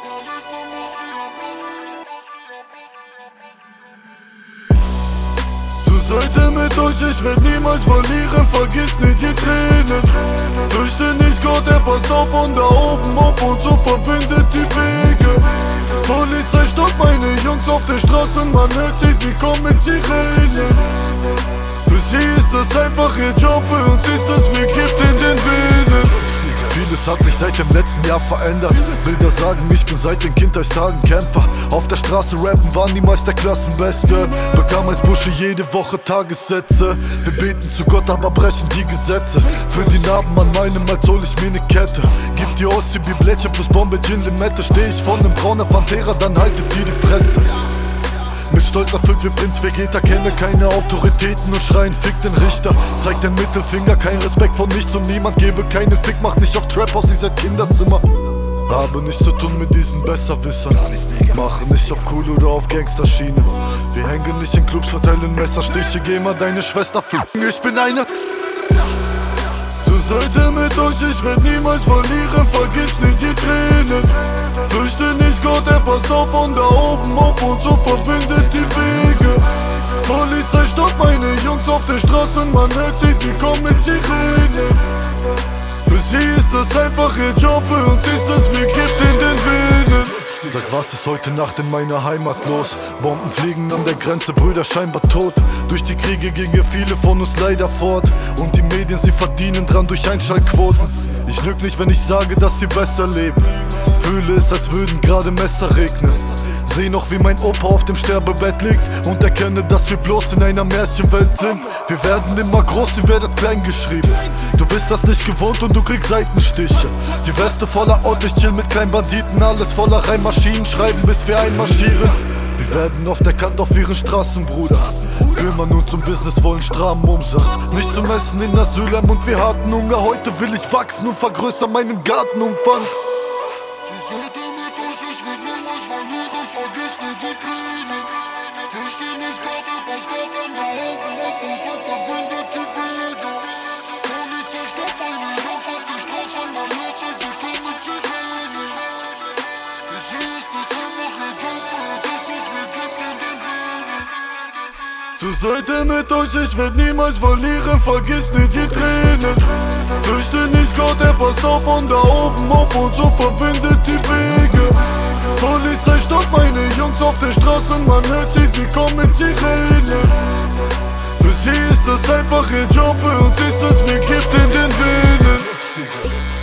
Zur Seite mit euch, ich werd niemals verlieren, vergiss nicht die Tränen. Fürchte nicht Gott, er passt auf von da oben auf uns und verbindet die Wege. Polizei stoppt meine Jungs auf den Straßen, man hört sie kommen mit Sirenen. Für sie ist das einfach ihr Job, für uns ist es wie Gift in den Venen. Vieles hat sich seit dem letzten Jahr verändert. Will das sagen, ich bin seit den Kindheitstagen Kämpfer. Auf der Straße rappen war niemals der Klassenbeste. Bekam als Bursche jede Woche Tagessätze. Wir beten zu Gott, aber brechen die Gesetze. Für die Narben an meinem Hals hol ich mir ne Kette. Gib die OCB Blättchen plus Bombe, Gin, Limette. Steh ich vor nem brauner Pantera, dann haltet ihr die Fresse. Mit Stolz erfüllt wie Prinz Vegeta, kenne keine Autoritäten und schreien Fick den Richter. Zeig den Mittelfinger, kein Respekt von nichts und niemand, gebe keine Fick, macht nicht auf Trap aus, ich seid Kinderzimmer. Habe nichts zu tun mit diesen Besserwissern, mache nicht auf cool oder auf Gangsterschiene. Wir hängen nicht in Clubs, verteilen Messerstiche, geh mal deine Schwester ficken, ich bin eine. Zur Seite mit euch, ich werd niemals verlieren, vergiss nicht die Tränen. Fürchte nicht Gott, er passt auf von da oben auf uns und verbindet die Wege. Polizei stoppt meine Jungs auf den Straßen, man hört sie kommen mit Sirenen. Für sie ist das einfach ihr Job, für uns ist es wie Gift in den Venen. Sag, was ist heute Nacht in meiner Heimat los? Bomben fliegen an der Grenze, Brüder scheinbar tot. Durch die Kriege gingen viele von uns leider fort. Und die Medien, sie verdienen dran durch Einschaltquoten. Ich lüg nicht, wenn ich sage, dass sie besser leben. Fühle es, als würden gerade Messer regnen. Seh noch, wie mein Opa auf dem Sterbebett liegt und erkenne, dass wir bloß in einer Märchenwelt sind. Wir werden immer groß, ihr werdet klein geschrieben. Du bist das nicht gewohnt und du kriegst Seitenstiche. Die Weste voller Out, ich chill mit kleinen Banditen, alles voller Reimmaschinen, schreiben bis wir einmarschieren. Wir werden oft erkannt auf ihren Straßen, Bruder. Römer nun zum Business wollen strammen Umsatz. Nicht zum Essen in Asylheim und wir hatten Hunger. Heute will ich wachsen und vergrößern meinen Gartenumfang. Zur Seite mit euch, ich werd niemals verlieren, vergiss nicht die Tränen. Fürchte nicht Gott, er passt auf von da oben auf uns und verbindet die Wege. Polizei stoppt meine Jungs auf die Straßen, man hört sie kommen mit Sirenen. Für sie ist das einfach ihr Job, für uns ist es wie Gift in den Venen. Zur Seite mit euch, ich werd niemals verlieren, vergiss nicht die Tränen. Fürchte nicht Gott, er passt auf von da oben auf uns und verbindet die Wege. Polizei stoppt meine Jungs auf den Straßen, man hört sie kommen mit Sirenen. Für sie ist das einfach ihr Job, für uns ist es wie Gift in den Venen.